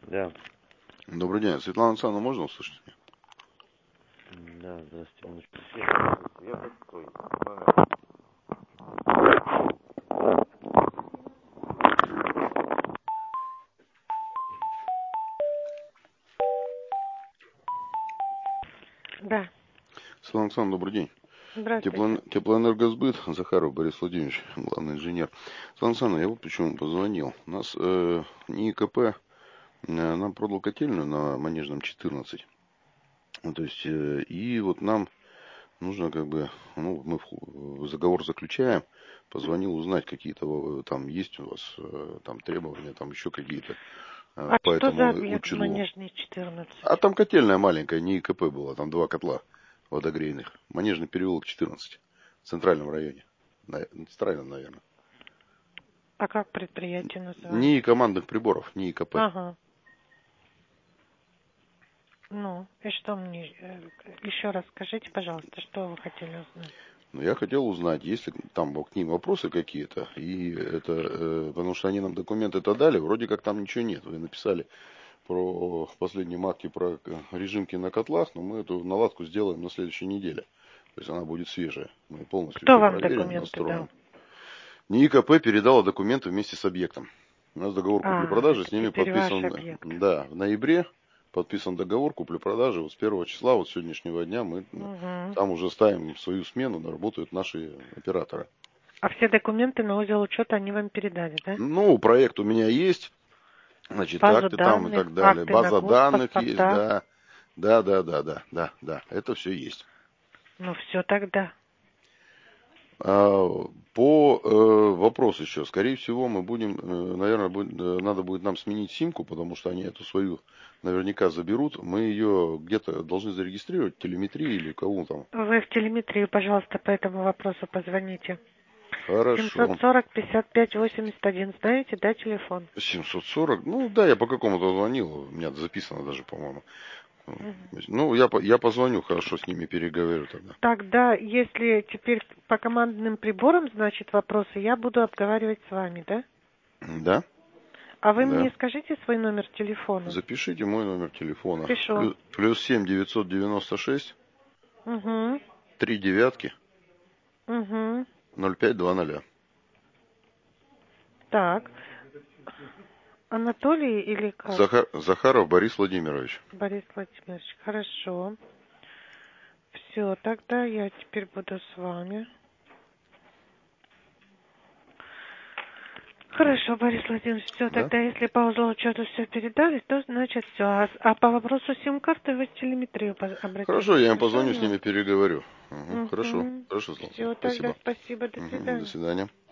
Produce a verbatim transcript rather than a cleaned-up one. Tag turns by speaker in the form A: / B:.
A: Да.
B: Добрый день. Светлана Александровна, можно услышать меня?
A: Да, здравствуйте, минуточку. Я такой номер.
C: Да.
B: Светлана Александровна, добрый день.
C: Здравствуйте.
B: Тепло... Теплоэнергосбыт, Захаров Борис Владимирович, главный инженер. Светлана Александровна, я вот почему позвонил. У нас э, НИИКП э, нам продал котельную на Манежном четырнадцать. Ну, то есть, э, и вот нам нужно как бы, ну, мы в, заговор заключаем, позвонил узнать какие-то, там есть у вас э, там требования, там еще какие-то. Э,
C: А
B: по
C: что за
B: этому
C: объект
B: учетлу.
C: Манежный четырнадцать?
B: А там котельная маленькая, НИИКП была, там два котла водогрейных. Манежный переулок четырнадцать, в центральном районе. На, центральном, наверное.
C: А как предприятие называется?
B: НИИ командных приборов, НИИКП.
C: Ага. Ну, и что мне... Еще раз скажите, пожалуйста, что вы хотели узнать?
B: Ну, я хотел узнать, есть ли там к ним вопросы какие-то. И это, э, потому что они нам документы-то дали, вроде как там ничего нет. Вы написали про в последнем акте про режимки на котлах, но мы эту наладку сделаем на следующей неделе. То есть она будет свежая. Мы полностью
C: Кто
B: все
C: вам
B: проверим,
C: документы
B: настроим.
C: дал?
B: НИИКП передала документы вместе с объектом. У нас договор
C: А,
B: купли-продажи
C: это
B: с ними
C: теперь ваш
B: подписан,
C: объект.
B: да, в ноябре подписан договор купли-продажи. Вот с первого числа, вот с сегодняшнего дня мы
C: Угу.
B: там уже ставим свою смену, работают наши операторы.
C: А все документы на узел учета они вам передали, да?
B: Ну, проект у меня есть, значит,
C: Базу
B: акты там и
C: данных,
B: так далее.
C: акты на
B: База
C: курс,
B: данных есть,
C: паспорта.
B: да. Да, да, да, да, да, да, это все есть.
C: Ну, все тогда.
B: А, По э, вопросу еще, скорее всего, мы будем, э, наверное, будет, э, надо будет нам сменить симку, потому что они эту свою наверняка заберут. Мы ее где-то должны зарегистрировать в телеметрии или кого там.
C: Вы в телеметрию, пожалуйста, по этому вопросу позвоните. семьсот
B: Хорошо.
C: сорок пятьдесят пять восемьдесят один. Знаете, да, телефон?
B: семьсот сорок. Ну да, я по какому-то звонил. У меня записано даже, по-моему.
C: Мгм.
B: Ну, я, по- я позвоню, хорошо, с ними переговорю тогда.
C: Тогда, если теперь по командным приборам, значит, вопросы, я буду обговаривать с вами, да?
B: Да?
C: А вы
B: Да.
C: мне скажите свой номер телефона?
B: Запишите мой номер телефона.
C: Пишу.
B: Плюс, плюс семь девятьсот девяносто шесть
C: Угу.
B: три девятки
C: Угу.
B: ноль пять два ноль.
C: Так. Анатолий или как?
B: Захар, Захаров Борис Владимирович.
C: Борис Владимирович. Хорошо. Все, тогда я теперь буду с вами. Хорошо, Борис Владимирович, все,
B: Да?
C: тогда если по узлоучету все передали, то значит все. А, а по вопросу сим-карты вы в телеметрию обратитесь,
B: Хорошо, я им
C: хорошо?
B: позвоню, с ними переговорю. Угу. Хорошо,
C: Угу.
B: хорошо, Слава.
C: Все, тогда
B: Спасибо.
C: спасибо, до
B: Угу. До
C: свидания.
B: свидания.